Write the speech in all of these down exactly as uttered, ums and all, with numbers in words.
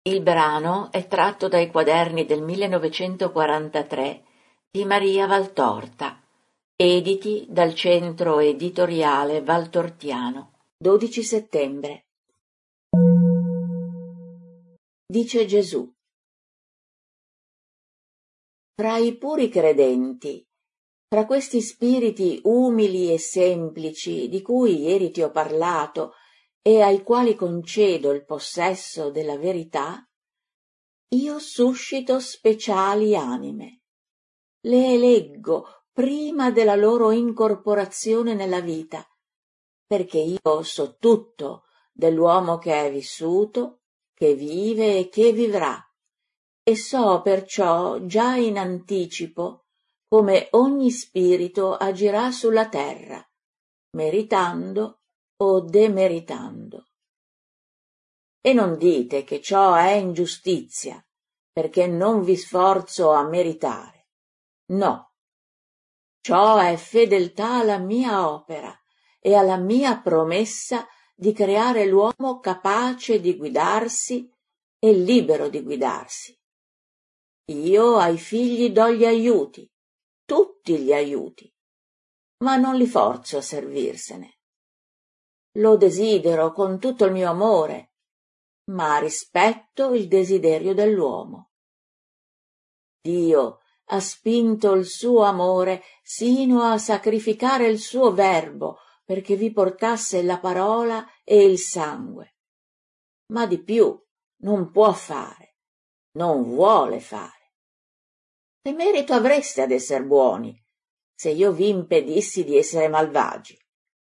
Il brano è tratto dai quaderni del millenovecentoquarantatré di Maria Valtorta, editi dal Centro Editoriale Valtortiano, dodici settembre. Dice Gesù: fra i puri credenti, fra questi spiriti umili e semplici di cui ieri ti ho parlato e ai quali concedo il possesso della verità, io suscito speciali anime. Le eleggo prima della loro incorporazione nella vita, perché io so tutto dell'uomo che è vissuto, che vive e che vivrà, e so perciò già in anticipo come ogni spirito agirà sulla terra, meritando o demeritando. E non dite che ciò è ingiustizia, perché non vi sforzo a meritare. No, ciò è fedeltà alla mia opera e alla mia promessa di creare l'uomo capace di guidarsi e libero di guidarsi. Io ai figli do gli aiuti, tutti gli aiuti, ma non li forzo a servirsene. Lo desidero con tutto il mio amore, ma rispetto il desiderio dell'uomo. Dio ha spinto il suo amore sino a sacrificare il suo verbo perché vi portasse la parola e il sangue. Ma di più non può fare, non vuole fare. Che merito avreste ad esser buoni, se io vi impedissi di essere malvagi?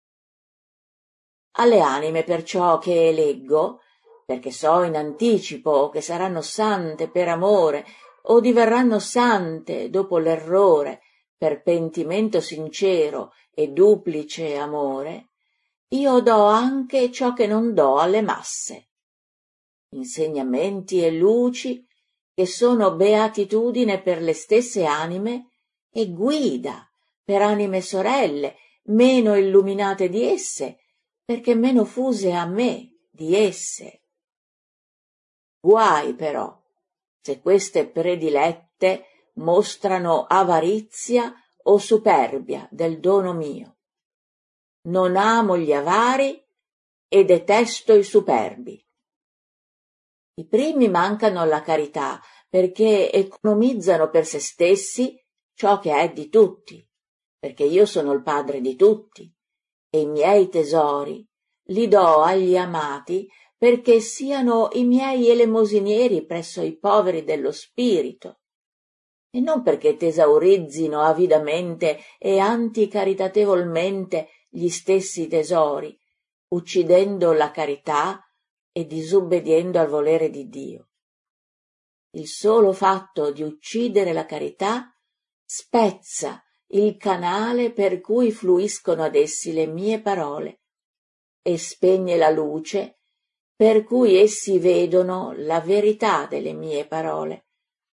Alle anime perciò che eleggo, perché so in anticipo che saranno sante per amore o diverranno sante dopo l'errore per pentimento sincero e duplice amore, io do anche ciò che non do alle masse: insegnamenti e luci che sono beatitudine per le stesse anime e guida per anime sorelle meno illuminate di esse, perché meno fuse a me di esse. Guai però se queste predilette mostrano avarizia o superbia del dono mio. Non amo gli avari e detesto i superbi. I primi mancano alla carità perché economizzano per se stessi ciò che è di tutti, perché io sono il padre di tutti, e i miei tesori li do agli amati perché siano i miei elemosinieri presso i poveri dello spirito, e non perché tesaurizzino avidamente e anticaritatevolmente gli stessi tesori, uccidendo la carità e disubbediendo al volere di Dio. Il solo fatto di uccidere la carità spezza il canale per cui fluiscono ad essi le mie parole e spegne la luce per cui essi vedono la verità delle mie parole.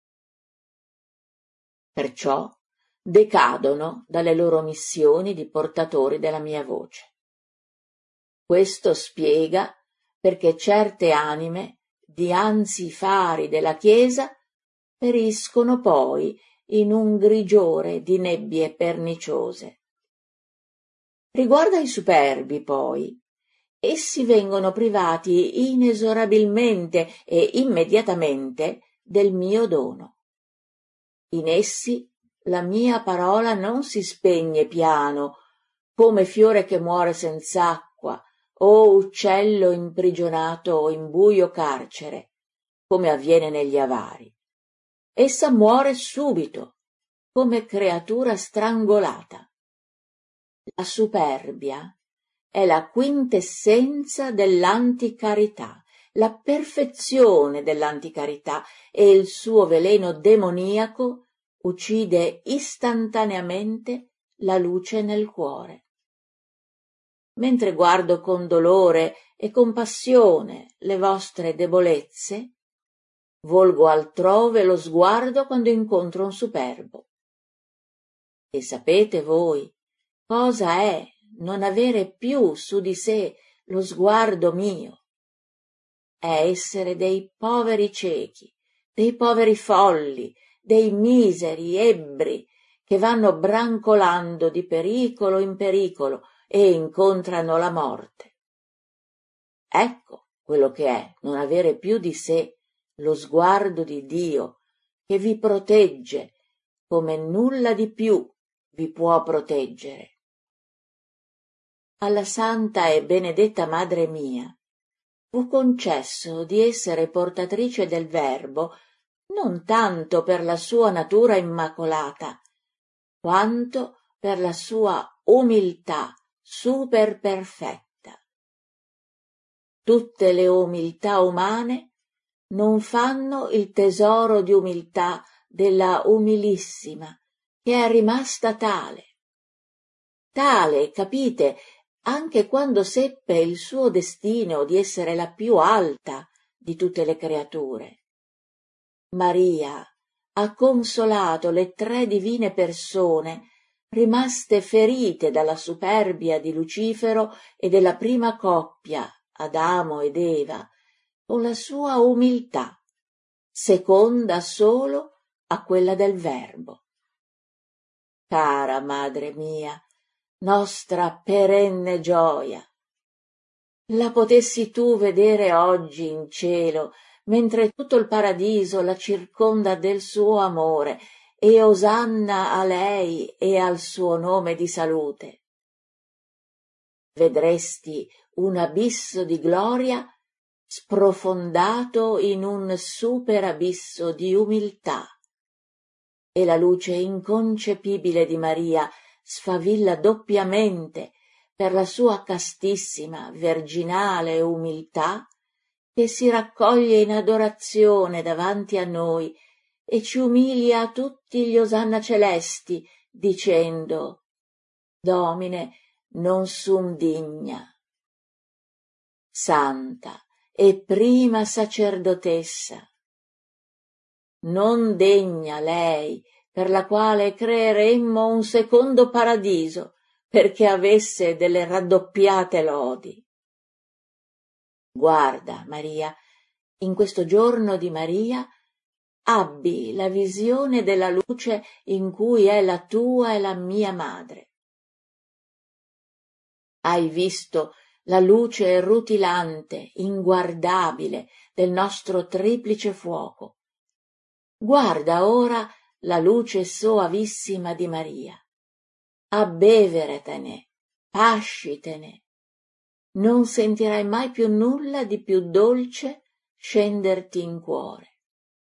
Perciò decadono dalle loro missioni di portatori della mia voce. Questo spiega perché certe anime, dianzi i fari della Chiesa, periscono poi in un grigiore di nebbie perniciose. Riguardo ai superbi, poi, essi vengono privati inesorabilmente e immediatamente del mio dono. In essi la mia parola non si spegne piano, come fiore che muore senz'acqua, o uccello imprigionato in buio carcere, come avviene negli avari. Essa muore subito, come creatura strangolata. La superbia è la quintessenza dell'anticarità, la perfezione dell'anticarità, e il suo veleno demoniaco uccide istantaneamente la luce nel cuore. Mentre guardo con dolore e compassione le vostre debolezze, volgo altrove lo sguardo quando incontro un superbo. E sapete voi cosa è non avere più su di sé lo sguardo mio? è essere dei poveri ciechi, dei poveri folli, dei miseri ebbri che vanno brancolando di pericolo in pericolo e incontrano la morte. Ecco quello che è non avere più di sé lo sguardo di Dio che vi protegge come nulla di più vi può proteggere. Alla santa e benedetta Madre mia fu concesso di essere portatrice del Verbo non tanto per la sua natura immacolata, quanto per la sua umiltà super perfetta. Tutte le umiltà umane non fanno il tesoro di umiltà della umilissima, che è rimasta tale. Tale, capite, anche quando seppe il suo destino di essere la più alta di tutte le creature. Maria ha consolato le tre divine persone rimaste ferite dalla superbia di Lucifero e della prima coppia, Adamo ed Eva, con la sua umiltà, seconda solo a quella del Verbo. Cara Madre mia, nostra perenne gioia, la potessi tu vedere oggi in cielo, mentre tutto il paradiso la circonda del suo amore, e osanna a lei e al suo nome di salute. Vedresti un abisso di gloria sprofondato in un superabisso di umiltà, e la luce inconcepibile di Maria sfavilla doppiamente per la sua castissima, verginale umiltà, che si raccoglie in adorazione davanti a noi e ci umilia a tutti gli osanna celesti, dicendo: Domine, non sum digna. Santa e prima sacerdotessa, non degna lei per la quale creeremmo un secondo paradiso, perché avesse delle raddoppiate lodi. Guarda, Maria, in questo giorno di Maria abbi la visione della luce in cui è la tua e la mia madre. Hai visto la luce rutilante, inguardabile del nostro triplice fuoco. Guarda ora la luce soavissima di Maria. Abbeveretene, pascitene. Non sentirai mai più nulla di più dolce scenderti in cuore.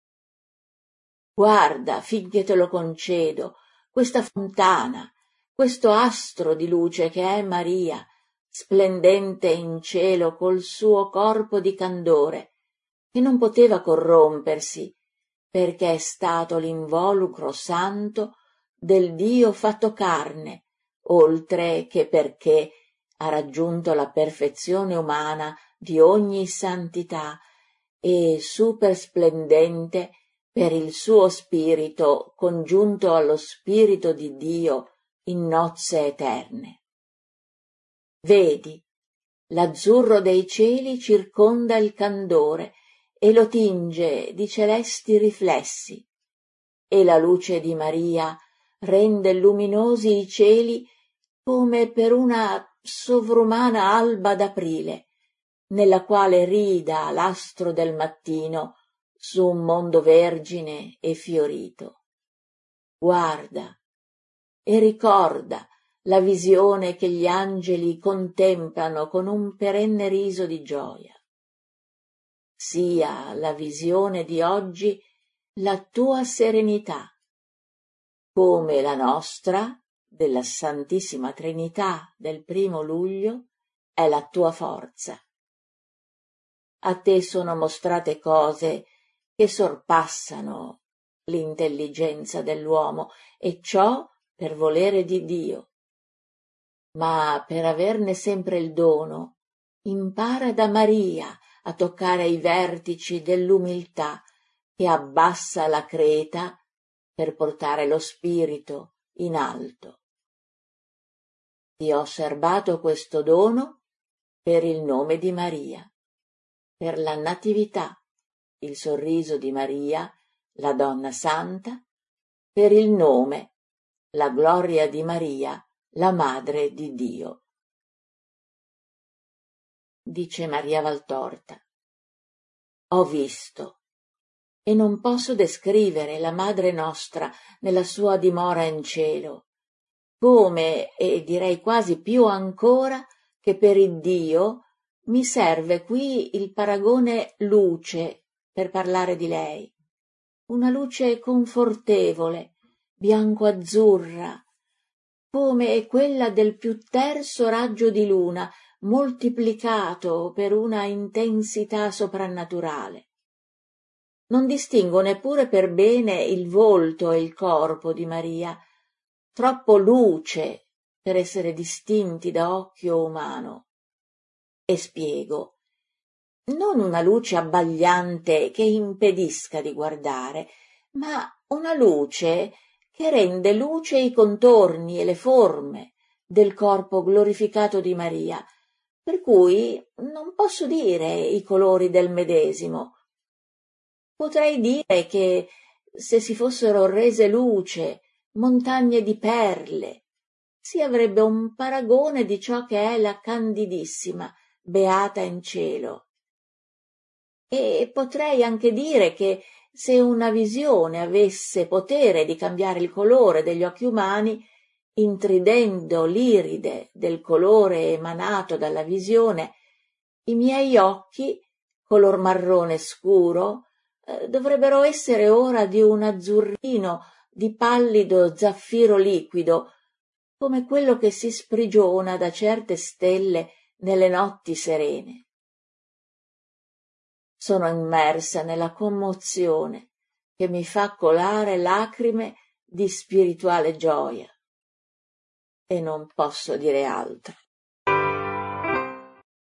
Guarda, finché te lo concedo, questa fontana, questo astro di luce che è Maria, splendente in cielo col suo corpo di candore, che non poteva corrompersi, perché è stato l'involucro santo del Dio fatto carne, oltre che perché ha raggiunto la perfezione umana di ogni santità e supersplendente per il suo spirito congiunto allo spirito di Dio in nozze eterne. Vedi, l'azzurro dei cieli circonda il candore e lo tinge di celesti riflessi, e la luce di Maria rende luminosi i cieli come per una sovrumana alba d'aprile, nella quale rida l'astro del mattino su un mondo vergine e fiorito. Guarda e ricorda la visione che gli angeli contemplano con un perenne riso di gioia. Sia la visione di oggi la tua serenità, come la nostra, della Santissima Trinità del primo luglio, è la tua forza. A te sono mostrate cose che sorpassano l'intelligenza dell'uomo, e ciò per volere di Dio. Ma per averne sempre il dono, impara da Maria a toccare i vertici dell'umiltà che abbassa la creta per portare lo spirito in alto. Ti ho serbato questo dono per il nome di Maria. per la Natività, il sorriso di Maria, la Donna Santa, per il nome, la gloria di Maria, la Madre di Dio. Dice Maria Valtorta: ho visto, e non posso descrivere la Madre nostra nella sua dimora in cielo, come, e direi quasi più ancora, che per Iddio mi serve qui il paragone luce per parlare di lei, una luce confortevole, bianco-azzurra, come quella del più terso raggio di luna moltiplicato per una intensità soprannaturale. Non distingo neppure per bene il volto e il corpo di Maria, troppo luce per essere distinti da occhio umano. E spiego: non una luce abbagliante che impedisca di guardare, ma una luce che rende luce i contorni e le forme del corpo glorificato di Maria, per cui non posso dire i colori del medesimo. Potrei dire che se si fossero rese luce montagne di perle, si avrebbe un paragone di ciò che è la candidissima, beata in cielo. E potrei anche dire che se una visione avesse potere di cambiare il colore degli occhi umani, intridendo l'iride del colore emanato dalla visione, i miei occhi, color marrone scuro, eh, dovrebbero essere ora di un azzurrino di pallido zaffiro liquido, come quello che si sprigiona da certe stelle nelle notti serene. Sono immersa nella commozione che mi fa colare lacrime di spirituale gioia e non posso dire altro.